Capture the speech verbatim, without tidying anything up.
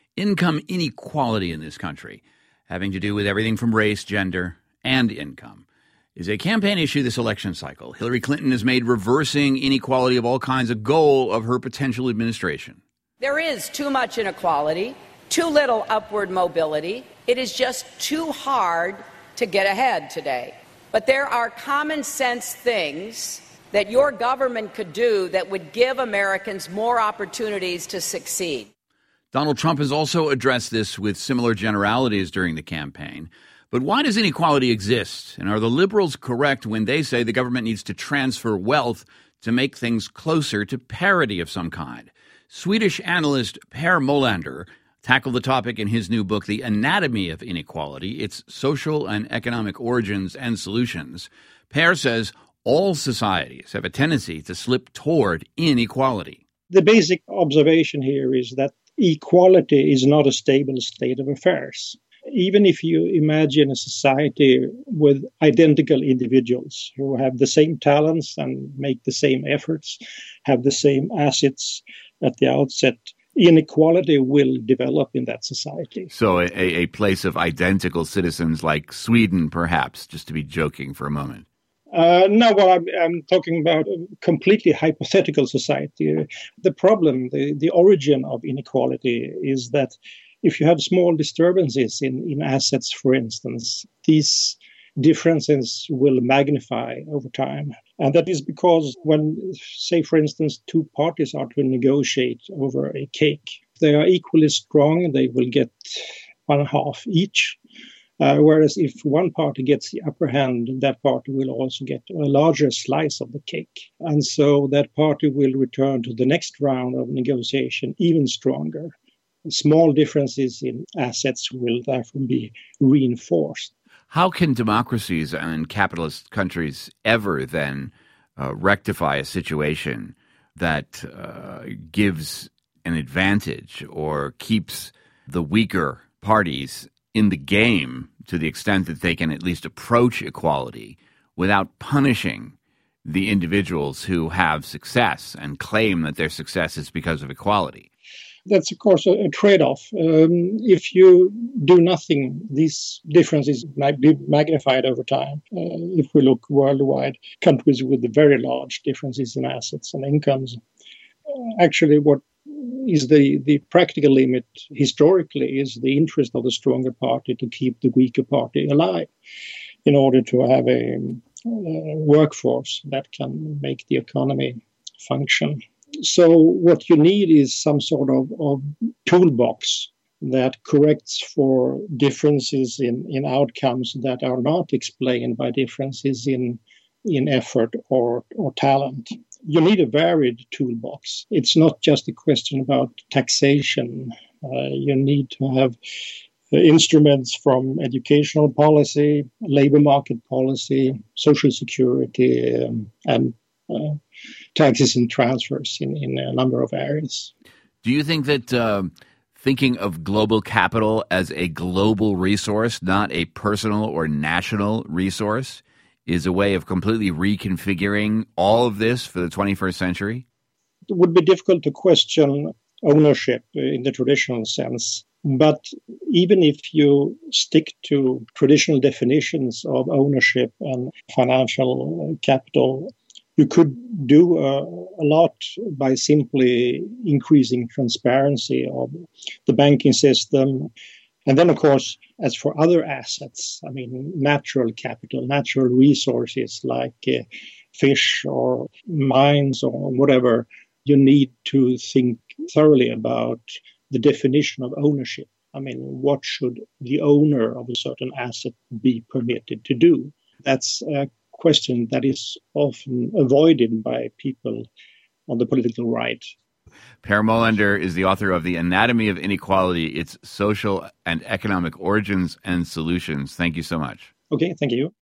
income inequality in this country, having to do with everything from race, gender, and income, is a campaign issue this election cycle. Hillary Clinton has made reversing inequality of all kinds a goal of her potential administration. There is too much inequality, too little upward mobility. It is just too hard to get ahead today. But there are common sense things that your government could do that would give Americans more opportunities to succeed. Donald Trump has also addressed this with similar generalities during the campaign. But why does inequality exist? And are the liberals correct when they say the government needs to transfer wealth to make things closer to parity of some kind? Swedish analyst Per Molander tackled the topic in his new book, The Anatomy of Inequality, Its Social and Economic Origins and Solutions. Per says all societies have a tendency to slip toward inequality. The basic observation here is that equality is not a stable state of affairs. Even if you imagine a society with identical individuals who have the same talents and make the same efforts, have the same assets at the outset, inequality will develop in that society. So a, a place of identical citizens like Sweden, perhaps, just to be joking for a moment. Uh, no, well, I'm, I'm talking about a completely hypothetical society. The problem, the, the origin of inequality is that if you have small disturbances in, in assets, for instance, these differences will magnify over time. And that is because when, say, for instance, two parties are to negotiate over a cake, they are equally strong, they will get one half each. Uh, whereas if one party gets the upper hand, that party will also get a larger slice of the cake. And so that party will return to the next round of negotiation even stronger. Small differences in assets will therefore be reinforced. How can democracies and capitalist countries ever then uh, rectify a situation that uh, gives an advantage or keeps the weaker parties in the game to the extent that they can at least approach equality without punishing the individuals who have success and claim that their success is because of equality? That's, of course, a, a trade-off. Um, if you do nothing, these differences might be magnified over time. Uh, if we look worldwide, countries with very large differences in assets and incomes, uh, actually what is the, the practical limit historically is the interest of the stronger party to keep the weaker party alive in order to have a, a workforce that can make the economy function. So what you need is some sort of, of toolbox that corrects for differences in, in outcomes that are not explained by differences in, in effort or, or talent. You need a varied toolbox. It's not just a question about taxation. Uh, you need to have uh, instruments from educational policy, labor market policy, social security, um, and uh, taxes and transfers in, in a number of areas. Do you think that uh, thinking of global capital as a global resource, not a personal or national resource, is a way of completely reconfiguring all of this for the twenty-first century? It would be difficult to question ownership in the traditional sense. But even if you stick to traditional definitions of ownership and financial capital, you could do uh, a lot by simply increasing transparency of the banking system. And then, of course, as for other assets, I mean, natural capital, natural resources like uh, fish or mines or whatever, you need to think thoroughly about the definition of ownership. I mean, what should the owner of a certain asset be permitted to do? That's a question that is often avoided by people on the political right. Per Molander is the author of The Anatomy of Inequality, Its Social and Economic Origins and Solutions. Thank you so much. Okay, thank you.